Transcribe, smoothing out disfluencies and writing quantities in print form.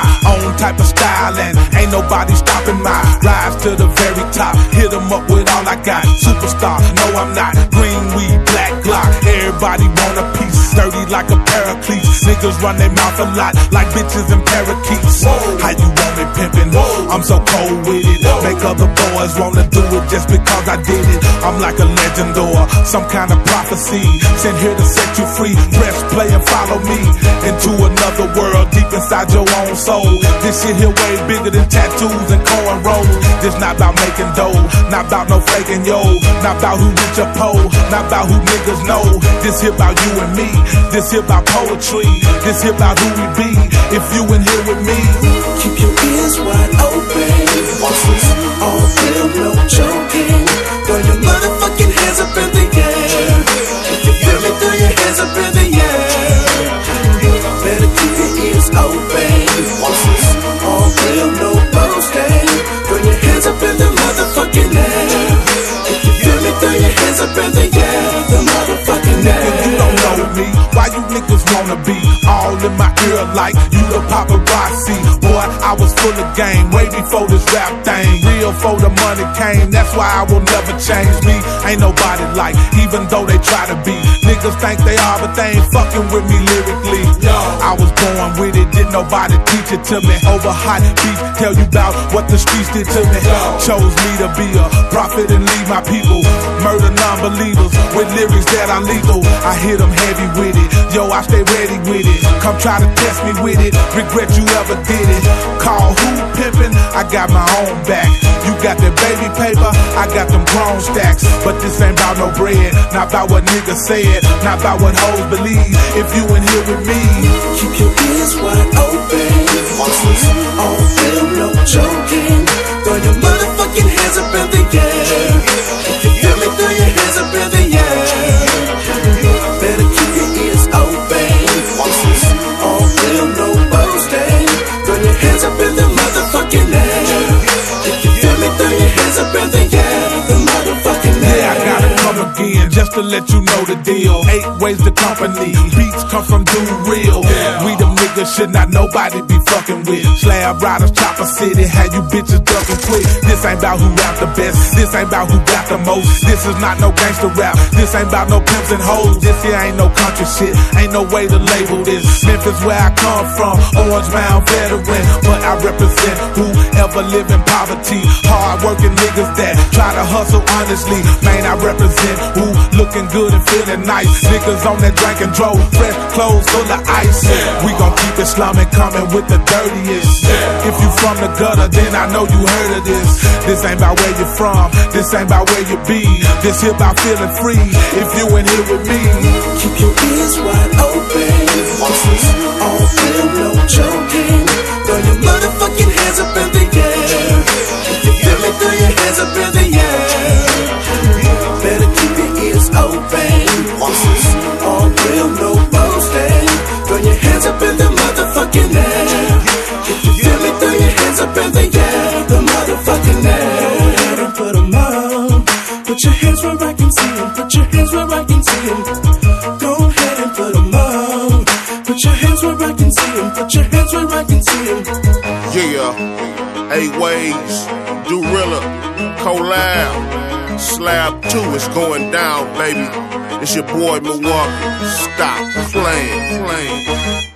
own type of style, and ain't nobody stopping my rise to the very top. Hit 'em up with all I got. Superstar, no I'm not. Green weed, black Glock. Everybody want a piece. Dirty like a paraclete. Niggas run their mouth a lot like bitches and parakeets. How you want it pimpin'? I'm so cold with it. Make other boys wanna do it just because I did it. I'm like a legend or some kind of prophecy. Sent here to set you free. Press play and follow me into another world deep inside your own soul. This shit here way bigger than tattoos and cornrows. This not about making dough, not about no faking yo, not about who rich or poor, not about who niggas know. This here about you and me. This here about poetry. This here about who we be. If you in here with me, keep your ears wide open. This is all real, no joking. Throw your motherfucking hands up in the air. If you feel me, throw your hands up in the air. Better keep your ears open. This is all real, no boasting. Throw your hands up in the motherfucking air. If you feel me, throw your hands up in the air. The motherfucking air. You don't know me. Why you niggas wanna be all in my ear like you the paparazzi? Boy, I was full of game way before this rap thing. Real for the money came, that's why I will never change me. Ain't nobody like, even though they try to be. Niggas think they are, but they ain't fucking with me lyrically. I was born with it, didn't nobody teach it to me. Over hot beats, tell you about what the streets did to me. Chose me to be a prophet and lead my people. Murder non-believers with lyrics that are lethal. I hit them heavy with it. Yo, I stay ready with it. Come try to test me with it. Regret you ever did it. Call who pimpin'? I got my own back. You got that baby paper, I got them grown stacks. But this ain't about no bread, not about what niggas said, not about what hoes believe. If you in here with me, keep your ears wide open. This is all real, no joking. Throw your motherfucking hands up in the air. If you feel me, throw your hands up in the air. Better keep your ears open. This is all real, no boasting. Throw your hands up in the motherfucking air. If you feel me, throw your hands up in the air. The motherfucking air. yeah, I gotta come again just to let you know the deal. 8 ways to company. Beats come from Dude Real. We them niggas should not nobody be fucking with. Slab riders, Chopper City, had you bitches ducking quick. This ain't about who rap the best. This ain't about who got the most. This is not no gangster rap. This ain't about no pimps and hoes. This here ain't no country shit. Ain't no way to label this. Memphis where I come from, Orange Mound veteran. But I represent whoever live in poverty. Hard working niggas that try to hustle honestly. Man, I represent who looking good and feeling nice. Niggas on that drink and drove, fresh clothes full of ice. We gon' keep it slumming, coming with the dirtiest. If you from the gutter, then I know you heard of this. This ain't about where you from, this ain't about where you be. This here about feeling free. If you in here with me, keep your ears wide open. This is all real, no joking. Throw your motherfucking hands up in the air. If you feel me, throw your hands up in the air. Better keep your ears open. This is all real, no boasting. Throw your hands up in the motherfucking air. If you feel me, throw your hands up in the air. The motherfucking air. Go ahead and put 'em on. Put your hands where I can see 'em. Put your hands where I can see 'em. Go ahead and put 'em on. Put your hands where I can see 'em. Put your hands where I can see 'em. Yeah, 8 ways, Dorilla, collab, Slab 2 is going down, baby. It's your boy Milwaukee. Stop playing.